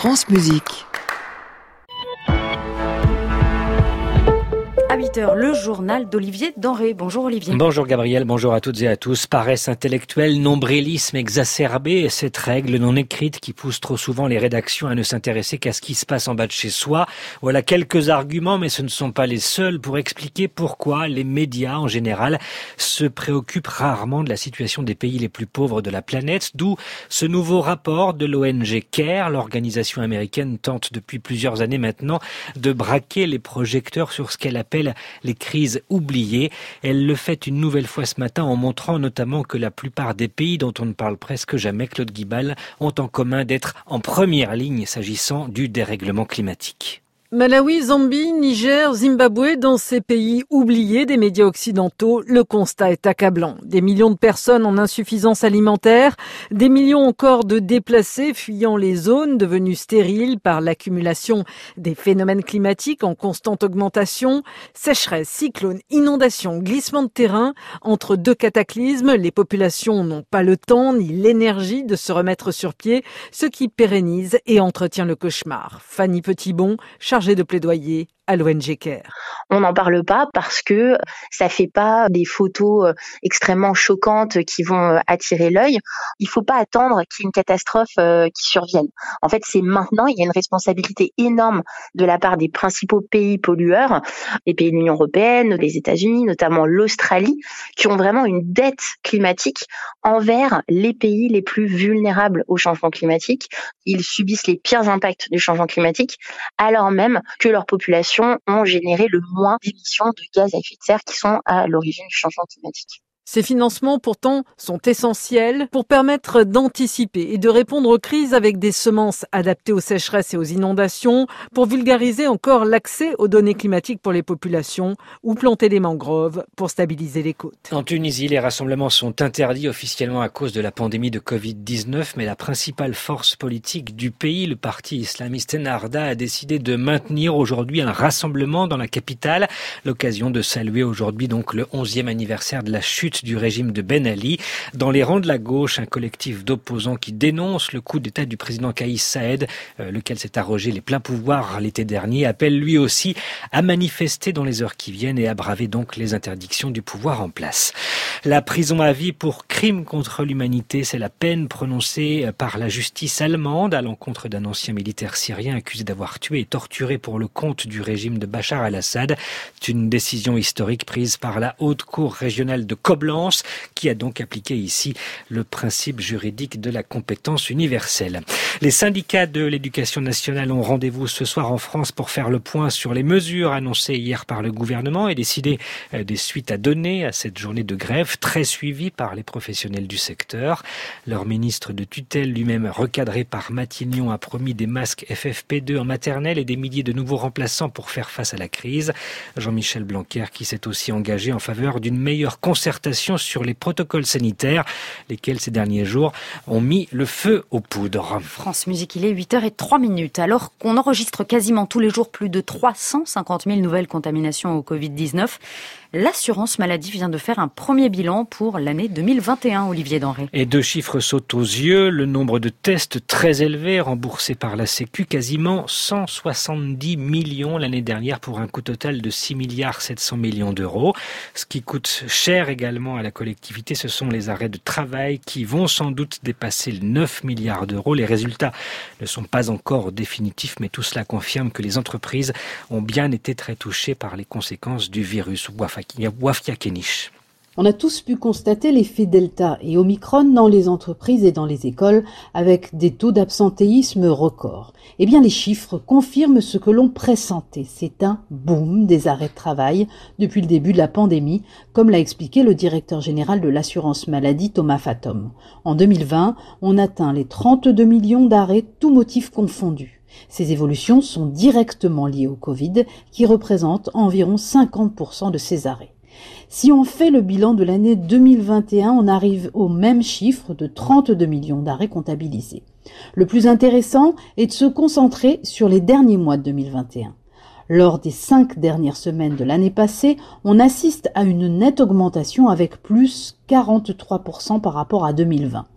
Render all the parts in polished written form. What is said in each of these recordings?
France Musique. À 8h, le journal d'Olivier Denré. Bonjour Olivier. Bonjour Gabriel, bonjour à toutes et à tous. Paresse intellectuelle, nombrilisme exacerbé, cette règle non écrite qui pousse trop souvent les rédactions à ne s'intéresser qu'à ce qui se passe en bas de chez soi. Voilà quelques arguments, mais ce ne sont pas les seuls pour expliquer pourquoi les médias en général se préoccupent rarement de la situation des pays les plus pauvres de la planète. D'où ce nouveau rapport de l'ONG CARE. L'organisation américaine tente depuis plusieurs années maintenant de braquer les projecteurs sur ce qu'elle appelle les crises oubliées. Elle le fait une nouvelle fois ce matin en montrant notamment que la plupart des pays dont on ne parle presque jamais, Claude Guibal, ont en commun d'être en première ligne s'agissant du dérèglement climatique. Malawi, Zambie, Niger, Zimbabwe, dans ces pays oubliés des médias occidentaux, le constat est accablant. Des millions de personnes en insuffisance alimentaire, des millions encore de déplacés fuyant les zones devenues stériles par l'accumulation des phénomènes climatiques en constante augmentation, sécheresse, cyclones, inondations, glissements de terrain. Entre deux cataclysmes, les populations n'ont pas le temps ni l'énergie de se remettre sur pied, ce qui pérennise et entretient le cauchemar. Fanny Petitbon, chargée de plaidoyer à l'ONG CARE. On n'en parle pas parce que ça fait pas des photos extrêmement choquantes qui vont attirer l'œil. Il faut pas attendre qu'il y ait une catastrophe qui survienne. En fait, c'est maintenant, il y a une responsabilité énorme de la part des principaux pays pollueurs, les pays de l'Union européenne, les États-Unis, notamment l'Australie, qui ont vraiment une dette climatique envers les pays les plus vulnérables au changement climatique. Ils subissent les pires impacts du changement climatique, alors même que leur population ont généré le moins d'émissions de gaz à effet de serre qui sont à l'origine du changement climatique. Ces financements, pourtant, sont essentiels pour permettre d'anticiper et de répondre aux crises avec des semences adaptées aux sécheresses et aux inondations, pour vulgariser encore l'accès aux données climatiques pour les populations ou planter des mangroves pour stabiliser les côtes. En Tunisie, les rassemblements sont interdits officiellement à cause de la pandémie de Covid-19, mais la principale force politique du pays, le parti islamiste Ennahda, a décidé de maintenir aujourd'hui un rassemblement dans la capitale. L'occasion de saluer aujourd'hui donc le 11e anniversaire de la chute du régime de Ben Ali. Dans les rangs de la gauche, un collectif d'opposants qui dénonce le coup d'État du président Kais Saied, lequel s'est arrogé les pleins pouvoirs l'été dernier, appelle lui aussi à manifester dans les heures qui viennent et à braver donc les interdictions du pouvoir en place. La prison à vie pour crime contre l'humanité, c'est la peine prononcée par la justice allemande à l'encontre d'un ancien militaire syrien accusé d'avoir tué et torturé pour le compte du régime de Bachar al-Assad. C'est une décision historique prise par la Haute Cour régionale de Koblenz, qui a donc appliqué ici le principe juridique de la compétence universelle. Les syndicats de l'éducation nationale ont rendez-vous ce soir en France pour faire le point sur les mesures annoncées hier par le gouvernement et décider des suites à donner à cette journée de grève très suivie par les professionnels du secteur. Leur ministre de tutelle, lui-même recadré par Matignon, a promis des masques FFP2 en maternelle et des milliers de nouveaux remplaçants pour faire face à la crise. Jean-Michel Blanquer qui s'est aussi engagé en faveur d'une meilleure concertation sur les protocoles sanitaires, lesquels ces derniers jours ont mis le feu aux poudres. France Musique, il est 8h03. Alors qu'on enregistre quasiment tous les jours plus de 350 000 nouvelles contaminations au Covid-19, l'assurance maladie vient de faire un premier bilan pour l'année 2021, Olivier Denré. Et deux chiffres sautent aux yeux. Le nombre de tests très élevé remboursés par la Sécu, quasiment 170 millions l'année dernière pour un coût total de 6,7 milliards d'euros. Ce qui coûte cher également à la collectivité, ce sont les arrêts de travail qui vont sans doute dépasser les 9 milliards d'euros. Les résultats ne sont pas encore définitifs, mais tout cela confirme que les entreprises ont bien été très touchées par les conséquences du virus. Wafia Kenich. On a tous pu constater l'effet Delta et Omicron dans les entreprises et dans les écoles avec des taux d'absentéisme records. Eh bien, les chiffres confirment ce que l'on pressentait. C'est un boom des arrêts de travail depuis le début de la pandémie, comme l'a expliqué le directeur général de l'assurance maladie, Thomas Fatom. En 2020, on atteint les 32 millions d'arrêts, tous motifs confondus. Ces évolutions sont directement liées au Covid, qui représente environ 50% de ces arrêts. Si on fait le bilan de l'année 2021, on arrive au même chiffre de 32 millions d'arrêts comptabilisés. Le plus intéressant est de se concentrer sur les derniers mois de 2021. Lors des 5 dernières semaines de l'année passée, on assiste à une nette augmentation avec plus 43% par rapport à 2020.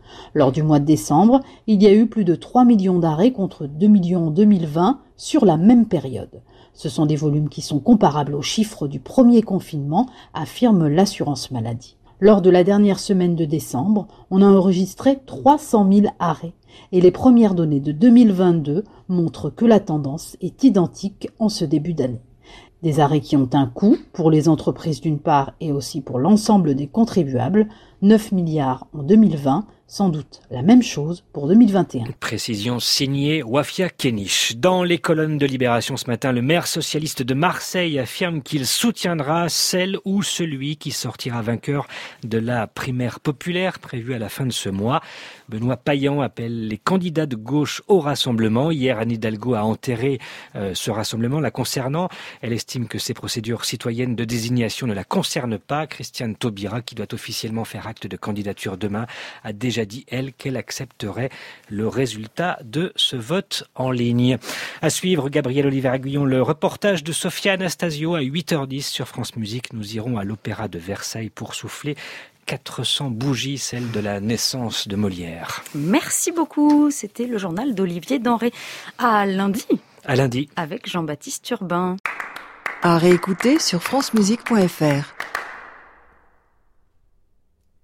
Lors du mois de décembre, il y a eu plus de 3 millions d'arrêts contre 2 millions en 2020 sur la même période. Ce sont des volumes qui sont comparables aux chiffres du premier confinement, affirme l'assurance maladie. Lors de la dernière semaine de décembre, on a enregistré 300 000 arrêts et les premières données de 2022 montrent que la tendance est identique en ce début d'année. Des arrêts qui ont un coût pour les entreprises d'une part et aussi pour l'ensemble des contribuables, 9 milliards en 2020, sans doute la même chose pour 2021. Précision signée Wafia Kenich. Dans les colonnes de Libération ce matin, le maire socialiste de Marseille affirme qu'il soutiendra celle ou celui qui sortira vainqueur de la primaire populaire prévue à la fin de ce mois. Benoît Payan appelle les candidats de gauche au rassemblement. Hier, Anne Hidalgo a enterré ce rassemblement la concernant. Elle estime que ces procédures citoyennes de désignation ne la concernent pas. Christiane Taubira, qui doit officiellement faire acte de candidature demain, a déjà dit, elle, qu'elle accepterait le résultat de ce vote en ligne. À suivre, Gabriel Olivier-Aguillon, le reportage de Sophia Anastasio à 8h10 sur France Musique. Nous irons à l'Opéra de Versailles pour souffler 400 bougies, celle de la naissance de Molière. Merci beaucoup. C'était le journal d'Olivier Denré. À lundi. À lundi. Avec Jean-Baptiste Urbain. À réécouter sur francemusique.fr.